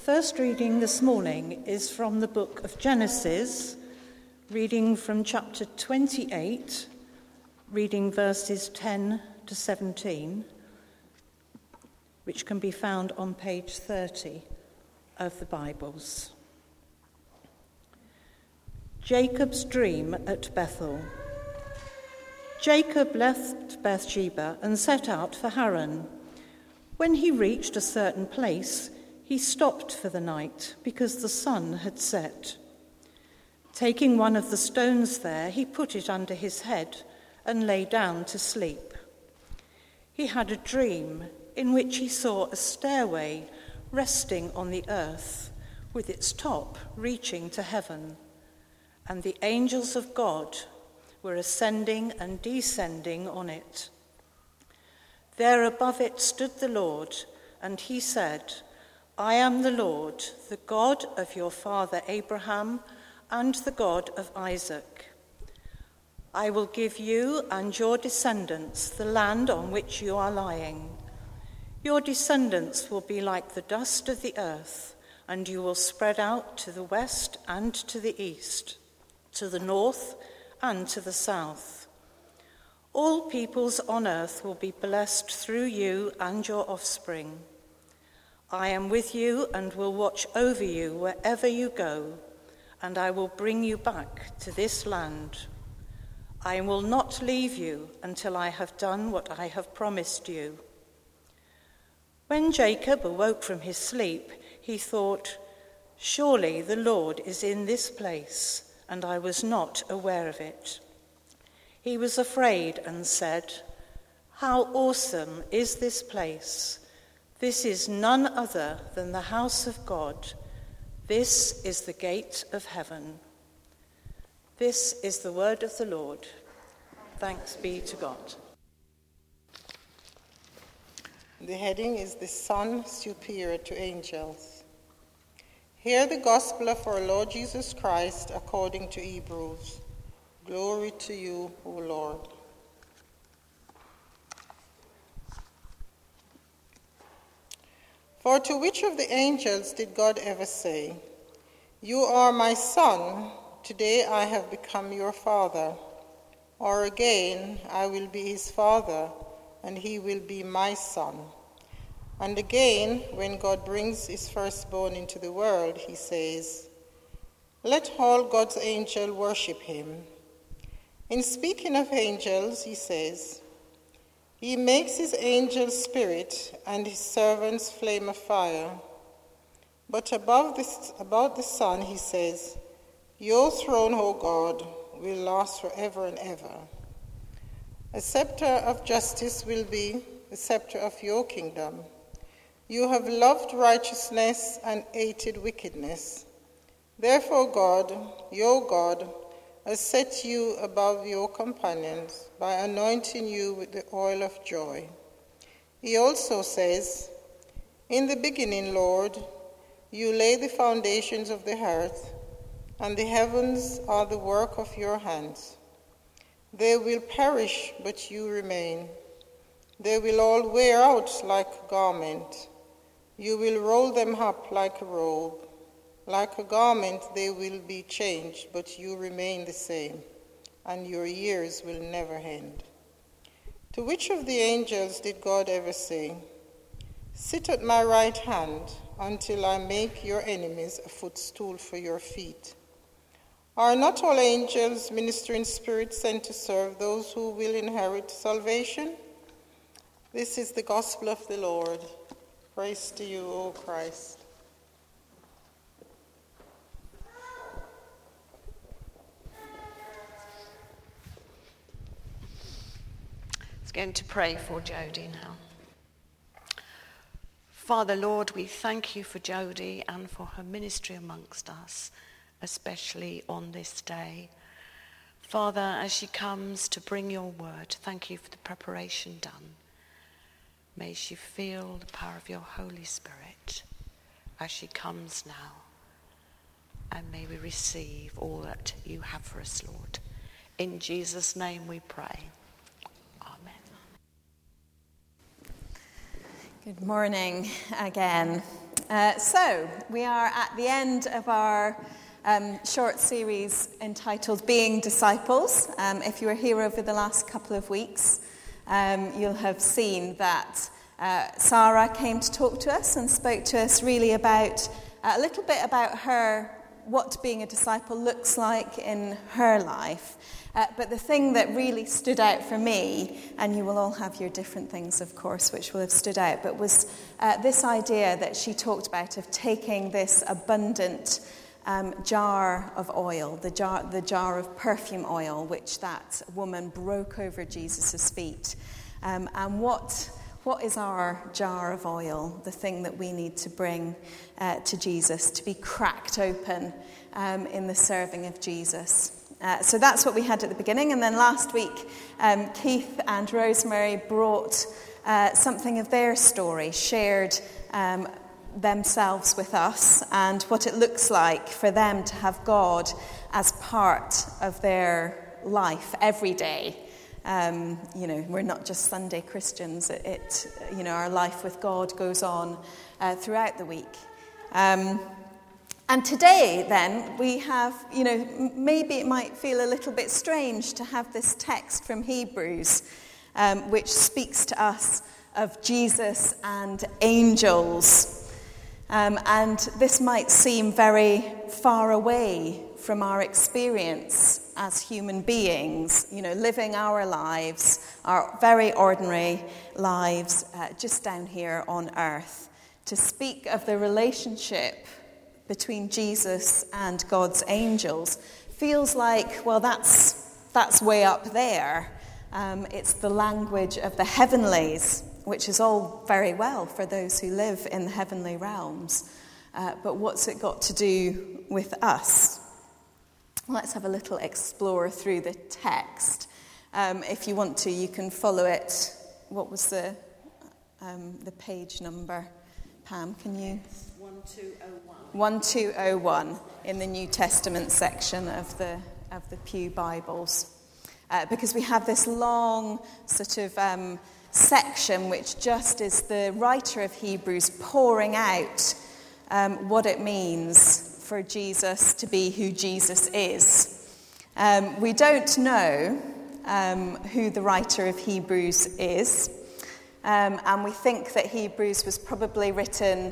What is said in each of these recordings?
first reading this morning is from the book of Genesis, reading from chapter 28, reading verses 10 to 17, which can be found on page 30 of the Bibles. Jacob's dream at Bethel. Jacob left Beersheba and set out for Haran. When he reached a certain place, he stopped for the night because the sun had set. Taking one of the stones there, he put it under his head and lay down to sleep. He had a dream in which he saw a stairway resting on the earth, with its top reaching to heaven, and the angels of God were ascending and descending on it. There above it stood the Lord, and he said, "I am the Lord, the God of your father Abraham and the God of Isaac. I will give you and your descendants the land on which you are lying. Your descendants will be like the dust of the earth, and you will spread out to the west and to the east, to the north and to the south. All peoples on earth will be blessed through you and your offspring. I am with you and will watch over you wherever you go, and I will bring you back to this land. I will not leave you until I have done what I have promised you." When Jacob awoke from his sleep, he thought, "Surely the Lord is in this place, and I was not aware of it." He was afraid and said, "How awesome is this place! This is none other than the house of God. This is the gate of heaven." This is the word of the Lord. Thanks be to God. The heading is "The Son Superior to Angels." Hear the gospel of our Lord Jesus Christ according to Hebrews. Glory to you, O Lord. For to which of the angels did God ever say, "You are my son, today I have become your father"? Or again, "I will be his father, and he will be my son"? And again, when God brings his firstborn into the world, he says, "Let all God's angels worship him." In speaking of angels, he says, "He makes his angels spirit and his servants flame of fire." But about the Son, he says, "Your throne, O God, will last forever and ever. A scepter of justice will be the scepter of your kingdom. You have loved righteousness and hated wickedness. Therefore God, your God, has set you above your companions by anointing you with the oil of joy." He also says, "In the beginning, Lord, you laid the foundations of the earth, and the heavens are the work of your hands. They will perish, but you remain. They will all wear out like a garment. You will roll them up like a robe. Like a garment they will be changed, but you remain the same, and your years will never end." To which of the angels did God ever say, "Sit at my right hand until I make your enemies a footstool for your feet"? Are not all angels ministering spirits sent to serve those who will inherit salvation? This is the gospel of the Lord. Praise to you, O Christ. Going to pray for Jodie now. Father, Lord, we thank you for Jodie and for her ministry amongst us, especially on this day. Father, as she comes to bring your word, thank you for the preparation done. May she feel the power of your Holy Spirit as she comes now, and may we receive all that you have for us, Lord. In Jesus' name we pray. Good morning again. So we are at the end of our short series entitled Being Disciples. If you were here over the last couple of weeks, you'll have seen that Sarah came to talk to us and spoke to us really about a little bit about what being a disciple looks like in her life. But the thing that really stood out for me, and you will all have your different things, of course, which will have stood out, but was this idea that she talked about of taking this abundant jar of oil, the jar of perfume oil, which that woman broke over Jesus' feet. And what is our jar of oil, the thing that we need to bring to Jesus, to be cracked open in the serving of Jesus? So that's what we had at the beginning. And then last week, Keith and Rosemary brought something of their story, shared themselves with us and what it looks like for them to have God as part of their life every day. We're not just Sunday Christians. Our life with God goes on throughout the week. And today, then, we have, maybe it might feel a little bit strange to have this text from Hebrews, which speaks to us of Jesus and angels. And this might seem very far away from our experience as human beings, living our lives, our very ordinary lives, just down here on earth. To speak of the relationship between Jesus and God's angels feels like, well, that's way up there. It's the language of the heavenlies, which is all very well for those who live in the heavenly realms. But what's it got to do with us? Let's have a little explore through the text. If you want to, you can follow it. What was the page number? Pam, can you? 1201. 1201 in the New Testament section of the Pew Bibles. Because we have this long sort of section which just is the writer of Hebrews pouring out what it means for Jesus to be who Jesus is. We don't know who the writer of Hebrews is, and we think that Hebrews was probably written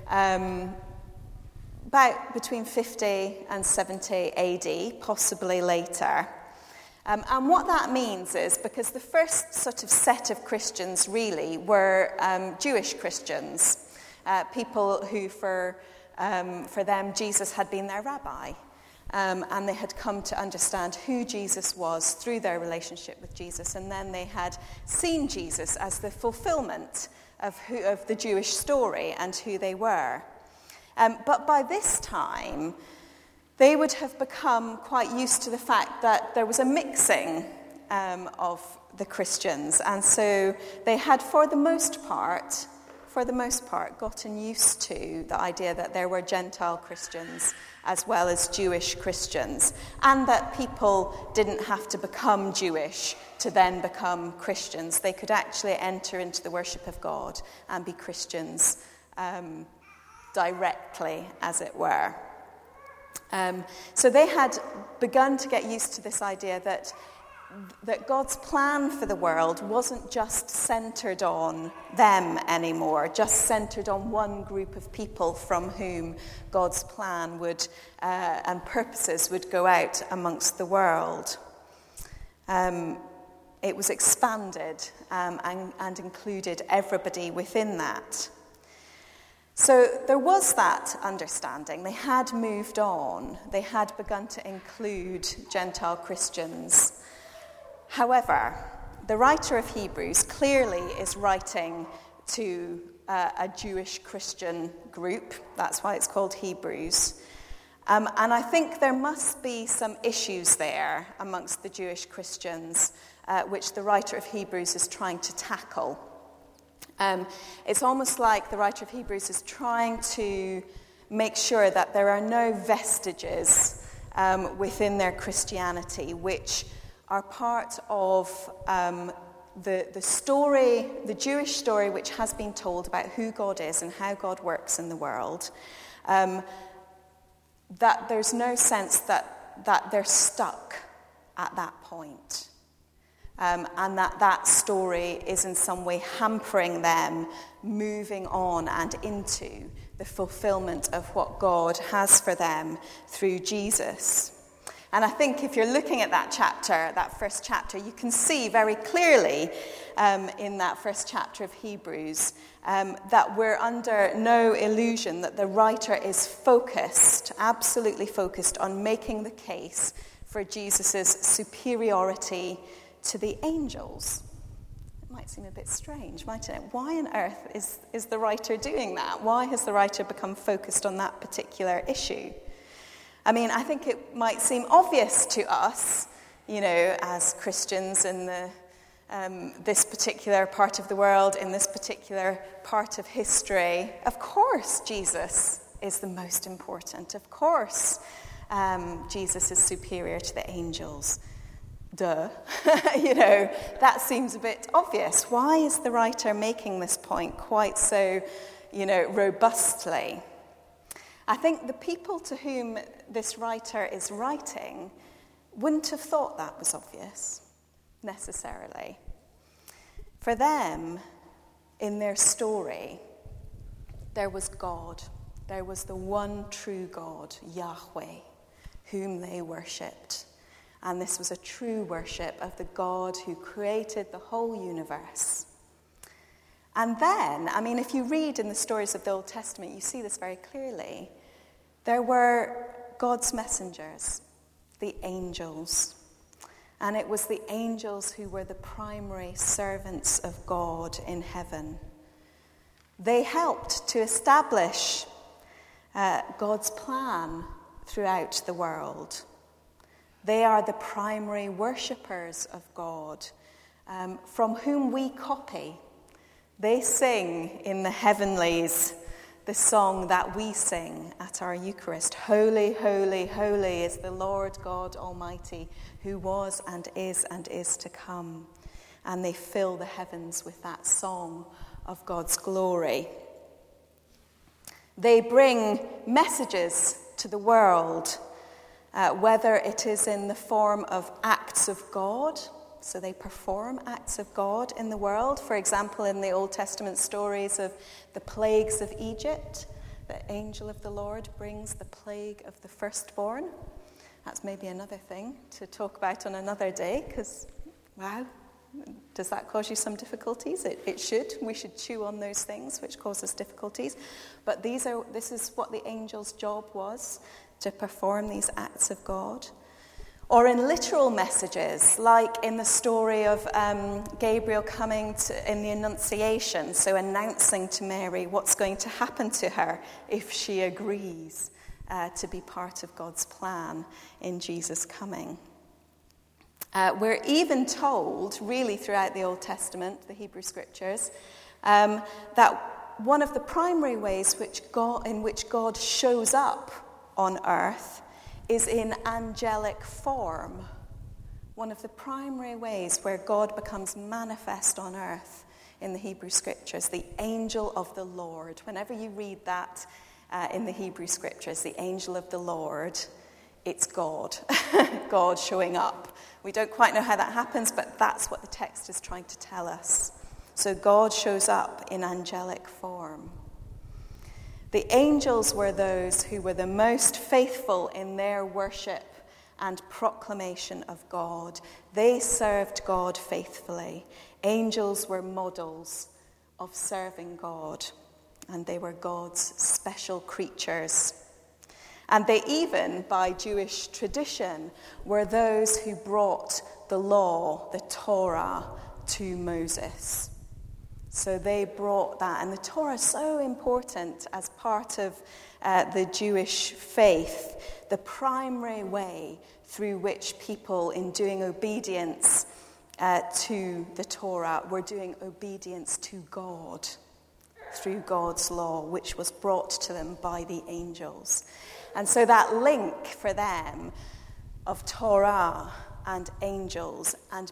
about between 50 and 70 AD, possibly later. And what that means is, because the first sort of set of Christians really were Jewish Christians, people who for them Jesus had been their rabbi, and they had come to understand who Jesus was through their relationship with Jesus, and then they had seen Jesus as the fulfillment of the Jewish story and who they were. But by this time, they would have become quite used to the fact that there was a mixing of the Christians. And so they had, for the most part, gotten used to the idea that there were Gentile Christians as well as Jewish Christians, and that people didn't have to become Jewish to then become Christians. They could actually enter into the worship of God and be Christians directly, as it were. So they had begun to get used to this idea that God's plan for the world wasn't just centered on them anymore, just centered on one group of people from whom God's plan would and purposes would go out amongst the world. It was expanded and included everybody within that. So there was that understanding. They had moved on. They had begun to include Gentile Christians. However, the writer of Hebrews clearly is writing to a Jewish Christian group. That's why it's called Hebrews. And I think there must be some issues there amongst the Jewish Christians, which the writer of Hebrews is trying to tackle. It's almost like the writer of Hebrews is trying to make sure that there are no vestiges within their Christianity which are part of the story, the Jewish story which has been told about who God is and how God works in the world, that there's no sense that they're stuck at that point. And that story is in some way hampering them moving on and into the fulfillment of what God has for them through Jesus. And I think if you're looking at that chapter, that first chapter, you can see very clearly in that first chapter of Hebrews that we're under no illusion that the writer is focused, absolutely focused on making the case for Jesus' superiority to the angels. It might seem a bit strange, mightn't it? Why on earth is the writer doing that? Why has the writer become focused on that particular issue? I mean, I think it might seem obvious to us, as Christians in this particular part of the world, in this particular part of history. Of course, Jesus is the most important. Of course, Jesus is superior to the angels. Duh. That seems a bit obvious. Why is the writer making this point quite so, robustly? I think the people to whom this writer is writing wouldn't have thought that was obvious, necessarily. For them, in their story, there was God. There was the one true God, Yahweh, whom they worshipped. And this was a true worship of the God who created the whole universe. And then, if you read in the stories of the Old Testament, you see this very clearly. There were God's messengers, the angels. And it was the angels who were the primary servants of God in heaven. They helped to establish God's plan throughout the world. They are the primary worshippers of God, from whom we copy. They sing in the heavenlies the song that we sing at our Eucharist. Holy, holy, holy is the Lord God Almighty, who was and is to come. And they fill the heavens with that song of God's glory. They bring messages to the world, whether it is in the form of acts of God, so they perform acts of God in the world. For example, in the Old Testament stories of the plagues of Egypt, the angel of the Lord brings the plague of the firstborn. That's maybe another thing to talk about on another day, because, wow, does that cause you some difficulties? It should. We should chew on those things which cause us difficulties. But this is what the angel's job was, to perform these acts of God. Or in literal messages, like in the story of Gabriel coming in the Annunciation, so announcing to Mary what's going to happen to her if she agrees to be part of God's plan in Jesus' coming. We're even told, really throughout the Old Testament, the Hebrew Scriptures, that one of the primary ways in which God shows up on earth is in angelic form. One of the primary ways where God becomes manifest on earth in the Hebrew Scriptures, the angel of the Lord. Whenever you read that in the Hebrew Scriptures, the angel of the Lord, it's God. God showing up. We don't quite know how that happens, but that's what the text is trying to tell us. So God shows up in angelic form. The angels were those who were the most faithful in their worship and proclamation of God. They served God faithfully. Angels were models of serving God, and they were God's special creatures. And they even, by Jewish tradition, were those who brought the law, the Torah, to Moses. So they brought that, and the Torah is so important as part of the Jewish faith, the primary way through which people, in doing obedience to the Torah, were doing obedience to God through God's law, which was brought to them by the angels. And so that link for them of Torah and angels and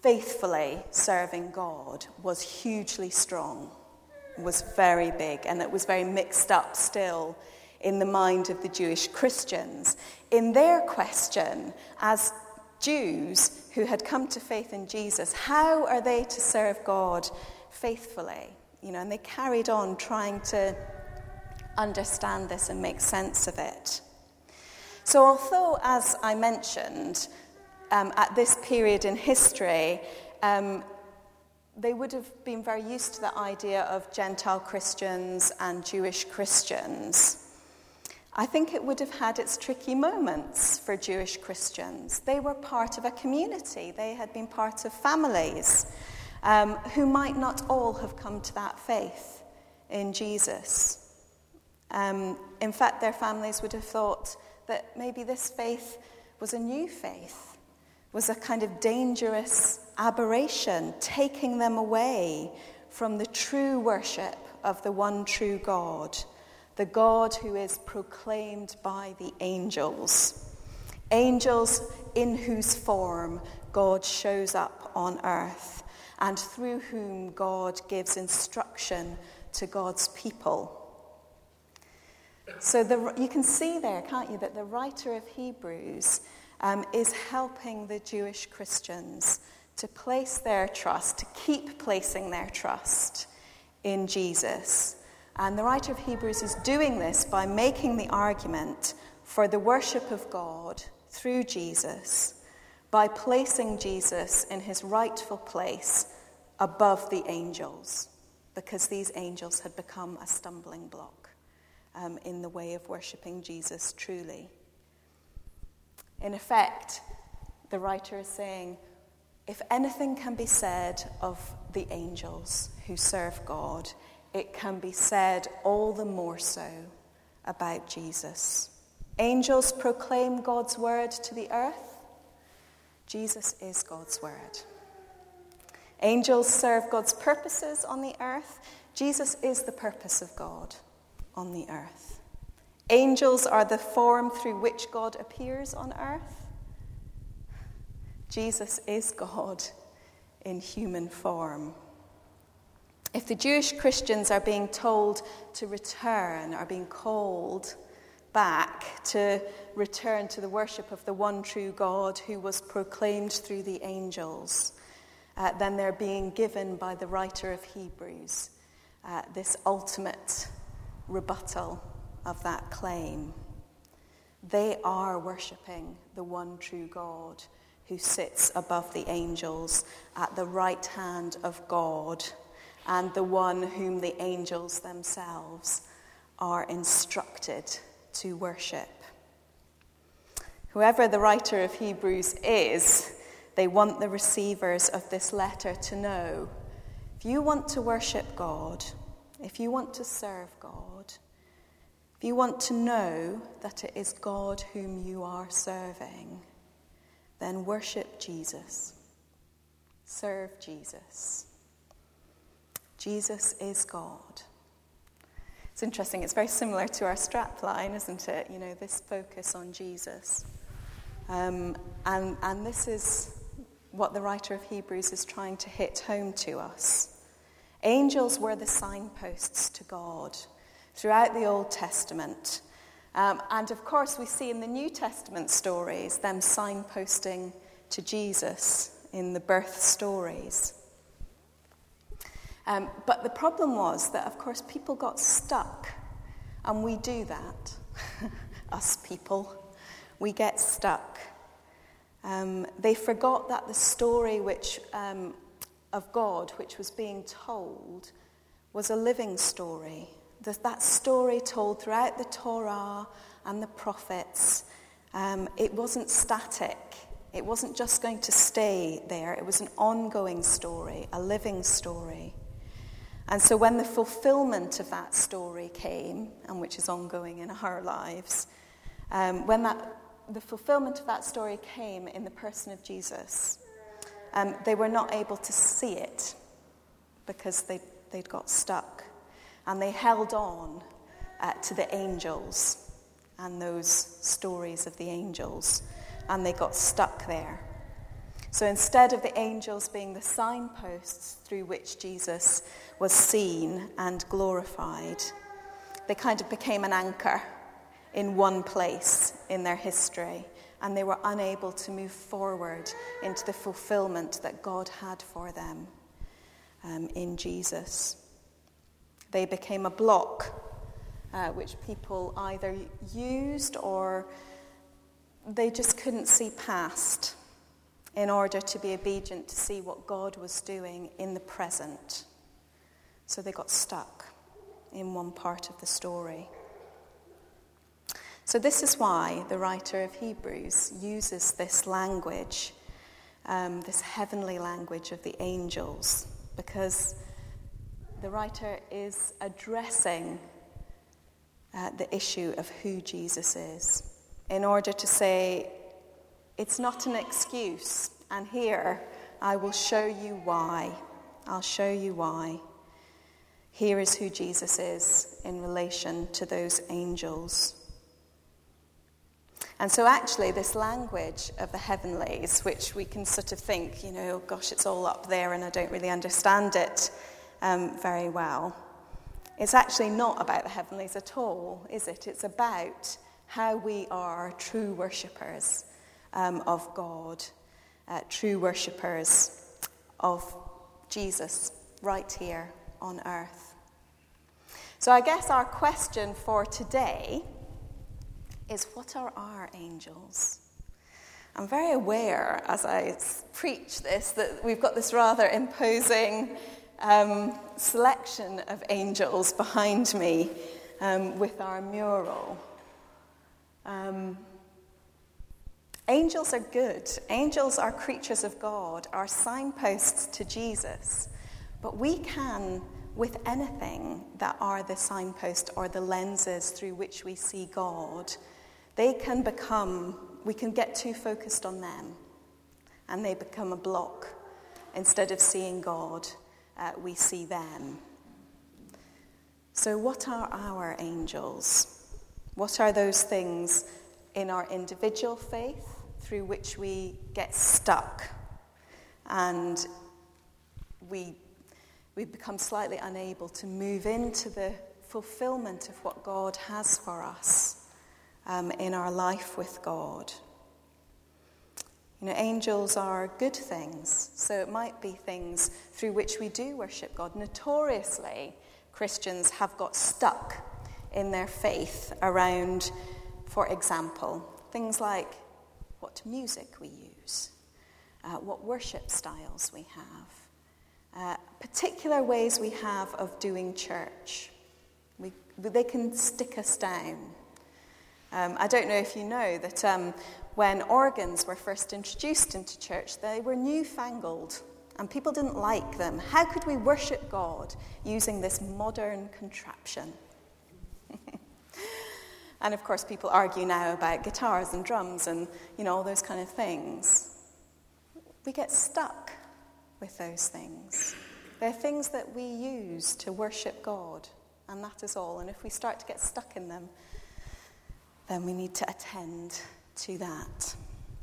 faithfully serving God was hugely strong, was very big, and it was very mixed up still in the mind of the Jewish Christians. In their question, as Jews who had come to faith in Jesus, how are they to serve God faithfully? And they carried on trying to understand this and make sense of it. So although, as I mentioned, at this period in history, they would have been very used to the idea of Gentile Christians and Jewish Christians, I think it would have had its tricky moments for Jewish Christians. They were part of a community. They had been part of families who might not all have come to that faith in Jesus. In fact, their families would have thought that maybe this faith was a new faith, was a kind of dangerous aberration, taking them away from the true worship of the one true God, the God who is proclaimed by the angels. Angels in whose form God shows up on earth and through whom God gives instruction to God's people. So you can see there, can't you, that the writer of Hebrews is helping the Jewish Christians to place their trust, to keep placing their trust in Jesus. And the writer of Hebrews is doing this by making the argument for the worship of God through Jesus, by placing Jesus in his rightful place above the angels, because these angels had become a stumbling block in the way of worshipping Jesus truly. In effect, the writer is saying, if anything can be said of the angels who serve God, it can be said all the more so about Jesus. Angels proclaim God's word to the earth. Jesus is God's word. Angels serve God's purposes on the earth. Jesus is the purpose of God on the earth. Angels are the form through which God appears on earth. Jesus is God in human form. If the Jewish Christians are being told to return, are being called back to return to the worship of the one true God who was proclaimed through the angels, then they're being given by the writer of Hebrews this ultimate rebuttal of that claim. They are worshipping the one true God who sits above the angels at the right hand of God, and the one whom the angels themselves are instructed to worship. Whoever the writer of Hebrews is, they want the receivers of this letter to know, if you want to worship God, if you want to serve God, if you want to know that it is God whom you are serving, then worship Jesus. Serve Jesus. Jesus is God. It's interesting, it's very similar to our strapline, isn't it? You know, this focus on Jesus. And this is what the writer of Hebrews is trying to hit home to us. Angels were the signposts to God throughout the Old Testament. And of course, we see in the New Testament stories them signposting to Jesus in the birth stories. But the problem was that, of course, people got stuck. And we do that. Us people. We get stuck. They forgot that the story of God, which was being told, was a living story. That story told throughout the Torah and the prophets, it wasn't static. It wasn't just going to stay there. It was an ongoing story, a living story. And so when the fulfillment of that story came, and which is ongoing in our lives, when the fulfillment of that story came in the person of Jesus, they were not able to see it because they'd got stuck. And they held on to the angels and those stories of the angels, and they got stuck there. So instead of the angels being the signposts through which Jesus was seen and glorified, they kind of became an anchor in one place in their history, and they were unable to move forward into the fulfillment that God had for them in Jesus. They became a block which people either used or they just couldn't see past in order to be obedient to see what God was doing in the present. So they got stuck in one part of the story. So this is why the writer of Hebrews uses this language, this heavenly language of the angels, because the writer is addressing the issue of who Jesus is, in order to say, it's not an excuse, and here I will show you why. I'll show you why. Here is who Jesus is in relation to those angels. And so actually this language of the heavenlies, which we can sort of think, gosh, it's all up there and I don't really understand it very well. It's actually not about the heavenlies at all, is it? It's about how we are true worshippers of God, true worshippers of Jesus right here on earth. So I guess our question for today is, what are our angels? I'm very aware as I preach this that we've got this rather imposing selection of angels behind me with our mural. Angels are good. Angels are creatures of God, are signposts to Jesus. But we can, with anything that are the signpost or the lenses through which we see God, we can get too focused on them, and they become a block. Instead of seeing God, we see them. So what are our angels? What are those things in our individual faith through which we get stuck and we become slightly unable to move into the fulfillment of what God has for us in our life with God? Angels are good things, so it might be things through which we do worship God. Notoriously, Christians have got stuck in their faith around, for example, things like what music we use, what worship styles we have, particular ways we have of doing church. They can stick us down. I don't know if you know that when organs were first introduced into church, they were newfangled and people didn't like them. How could we worship God using this modern contraption? And of course people argue now about guitars and drums and all those kind of things. We get stuck with those things. They're things that we use to worship God, and that is all. And if we start to get stuck in them, then we need to attend to that.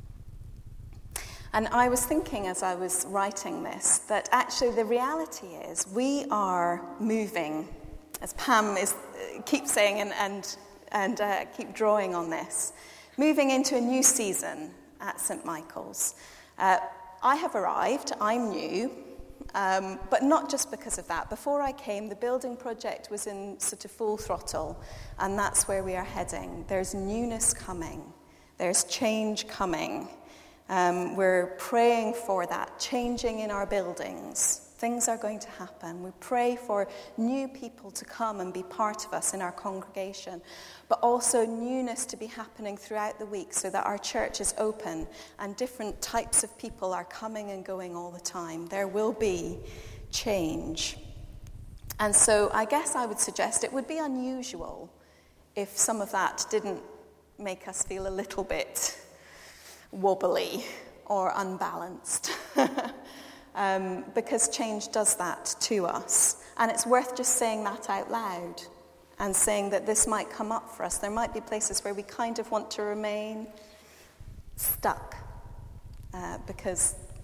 And I was thinking as I was writing this that actually the reality is we are moving, as Pam keeps saying and keep drawing on this, moving into a new season at St. Michael's. I have arrived, I'm new, but not just because of that. Before I came, the building project was in sort of full throttle, and that's where we are heading. There's newness coming. There's change coming. We're praying for that, changing in our buildings. Things are going to happen. We pray for new people to come and be part of us in our congregation, but also newness to be happening throughout the week so that our church is open and different types of people are coming and going all the time. There will be change. And so I guess I would suggest it would be unusual if some of that didn't make us feel a little bit wobbly or unbalanced. Because change does that to us. And it's worth just saying that out loud and saying that this might come up for us. There might be places where we kind of want to remain stuck because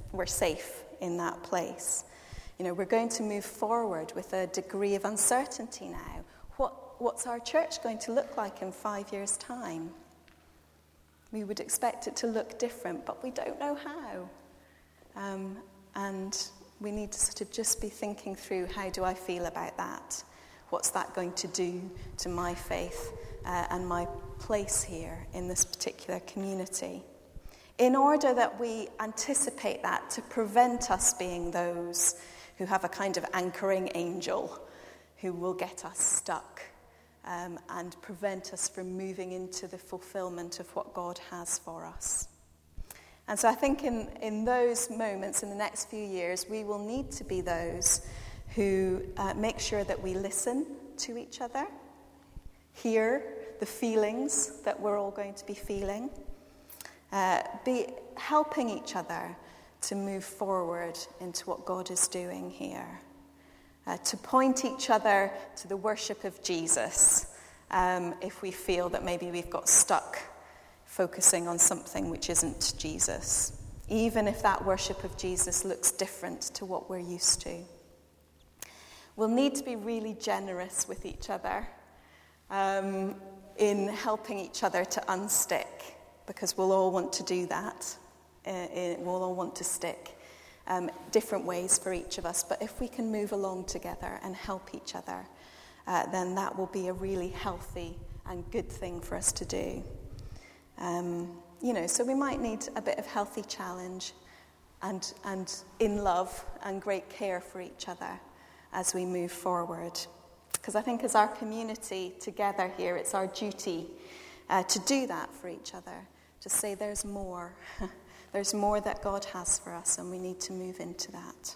we're safe in that place. We're going to move forward with a degree of uncertainty now. What's our church going to look like in 5 years' time? We would expect it to look different, but we don't know how. And we need to sort of just be thinking through, how do I feel about that? What's that going to do to my faith and my place here in this particular community? In order that we anticipate that, to prevent us being those who have a kind of anchoring angel who will get us stuck and prevent us from moving into the fulfillment of what God has for us. And so I think in those moments, in the next few years, we will need to be those who make sure that we listen to each other, hear the feelings that we're all going to be feeling, be helping each other to move forward into what God is doing here. To point each other to the worship of Jesus if we feel that maybe we've got stuck focusing on something which isn't Jesus, even if that worship of Jesus looks different to what we're used to. We'll need to be really generous with each other in helping each other to unstick, because we'll all want to do that. We'll all want to stick. Different ways for each of us, but if we can move along together and help each other, then that will be a really healthy and good thing for us to do. So we might need a bit of healthy challenge and in love and great care for each other as we move forward. Because I think as our community together here, it's our duty to do that for each other, to say there's more. There's more that God has for us, and we need to move into that.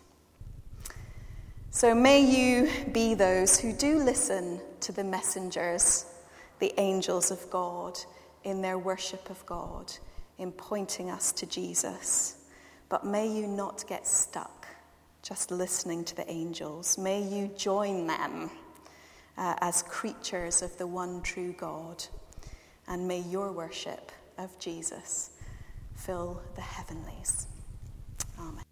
So may you be those who do listen to the messengers, the angels of God, in their worship of God, in pointing us to Jesus. But may you not get stuck just listening to the angels. May you join them as creatures of the one true God. And may your worship of Jesus fill the heavenlies. Amen.